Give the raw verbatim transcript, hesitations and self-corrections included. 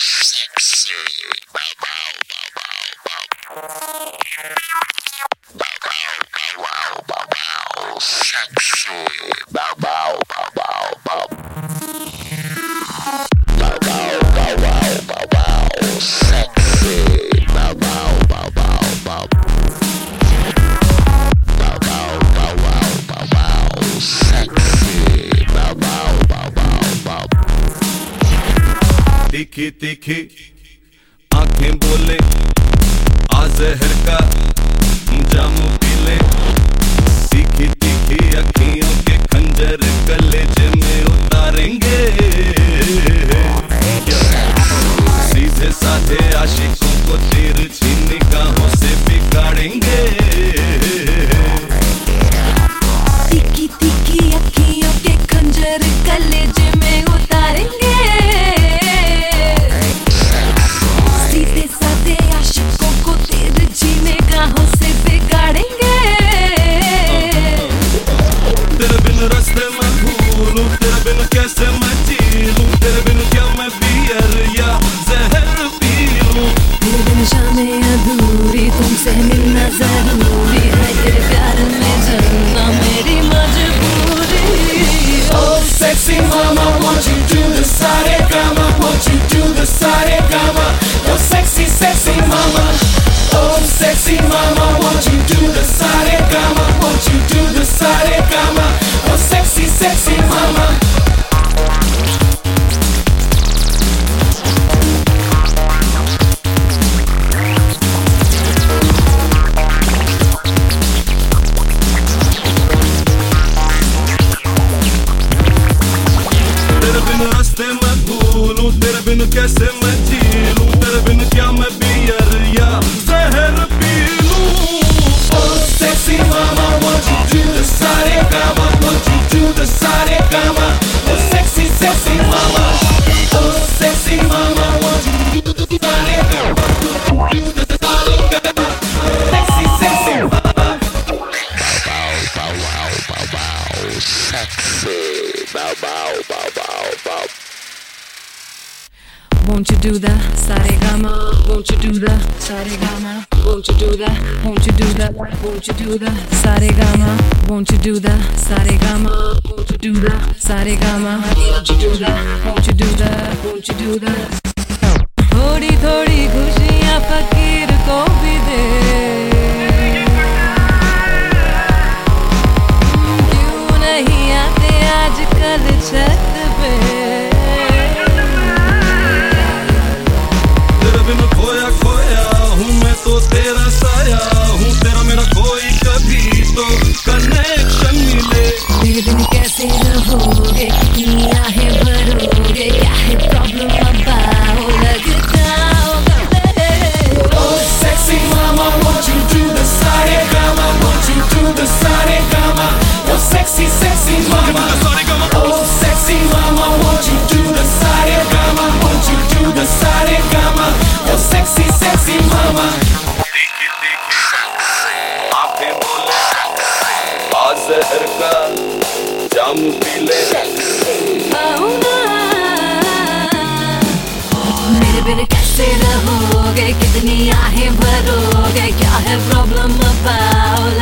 sexy, bow bow bow bow bow, bow bow bow, sexy, bow bow bow bow bow, bow bow bow bow bow, sexy, bow bow bow bow bow, bow bow bow bow bow, sexy, bow bow bow bow bow. तीखी तीखी आंखें बोले आ जहर का Jamu P ले, तीखी तीखी अखियों के खंजर कलेजे में उतारेंगे, सीधे साधे आशिकों को तिरछी निगाहों से बिगाड़ेंगे। तीखी तीखी अखियों के खंजर कलेजे में उतारेंगे, सीधे साधे आशिकों को तिरछी निगाहों से बिगाड़ेंगे। तेरे बिन रास्ते मैं भूलूं, तेरे बिन कैसे मैं जी लूं, तेरे बिन क्या मैं बियर या जहर पी लूं। तेरे बिन शामें अधूरी, तुमसे मिलना जरूरी है, तेरे प्यार में जलना मेरी मजबूरी। Oh sexy mama, won't you do the saregama, won't you do the saregama, oh sexy sexy mama. Oh sexy mama, won't you do the saregama, won't you do the saregama, oh sexy sexy mama. रास्ते मैं भूलूं, तेरे बिन कैसे मैं जी लूं, तेरे बिन क्या मैं beer या जहर पी लूं। Oh sexy mama, won't you do the saregama, won't you do the saregama, oh sexy sexy mama. Oh sexy mama, won't you do the saregama, do the saregama, sexy sexy mama. Bow bow bow bow, sexy, bow bow bow bow bow. Won't you do the saregama? Won't you do the saregama? Won't you do the? Won't you do the? Won't you do the saregama? Won't you do the saregama? Won't you do the saregama? Won't you do the? Won't you do the? Won't you do the? थोड़ी थोड़ी खुशियाँ फकीर को भी दे, क्यों नहीं आते आजकल छत पे। खोया खोया हूँ मैं तो तेरा साया हूँ, तेरा मेरा कोई कभी तो कनेक्शन मिले। मेरे दिन कैसे रहोगे, कितनी आहें भरोगे, क्या है प्रॉब्लम बताओ, लगता होगा मेरे। Oh sexy mama, won't you do the saregama, won't you do the saregama, oh sexy sexy mama. Oh sexy mama, won't you do the saregama, won't you do the saregama, oh sexy sexy mama. तीखी तीखी आंखें बोले आ जहर का जाम P ले। मेरे बिन कैसे रहोगे, कितनी आहें भरोगे, क्या है प्रॉब्लम बताओ।